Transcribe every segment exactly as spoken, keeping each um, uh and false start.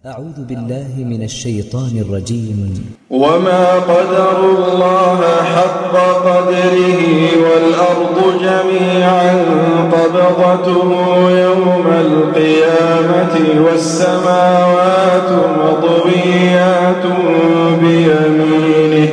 أعوذ بالله من الشيطان الرجيم. وما قدروا الله حق قدره والأرض جميعا قبضته يوم القيامة والسماوات مطويات بيمينه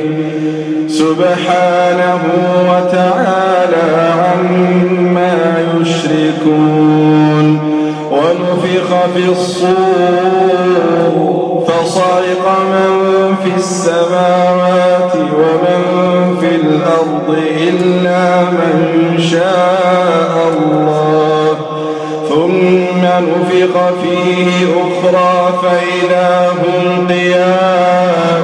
سبحانه وتعالى عما يشركون. ونفخ في الصور فصعق من في السماوات ومن في الأرض إلا من شاء الله ثم نفخ فيه أخرى فإذا هم قيام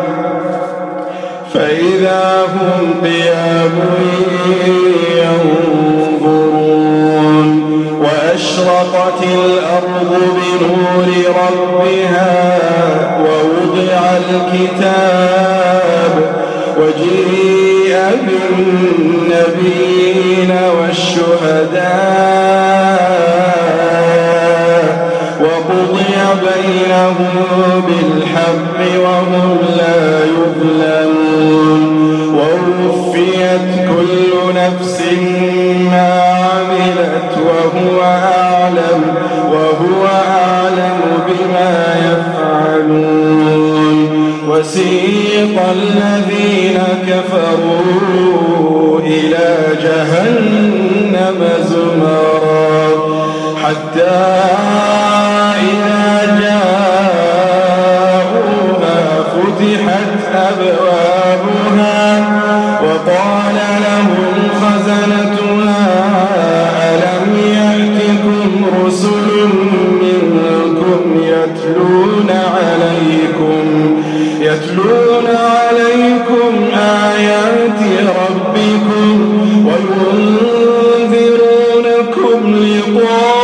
فإذا هم قيام ينظرون. وأشرقت الأرض بنور ربها ووضع الكتاب وجيء بالنبيين والشهداء وقضي بينهم بالحق وهم لا يظلمون. ووفيت كل نفس ما عملت وهو أعلم وهو أعلم بما يفعلون. وسيق الذين كفروا إلى جهنم زمرا حتى إذا جاءوها فتحت أبوابها وقال لهم خزنتها ألم يأتكم رسل منكم يتلون عليكم يتلون عليكم آيات ربكم وينذرونكم لقاء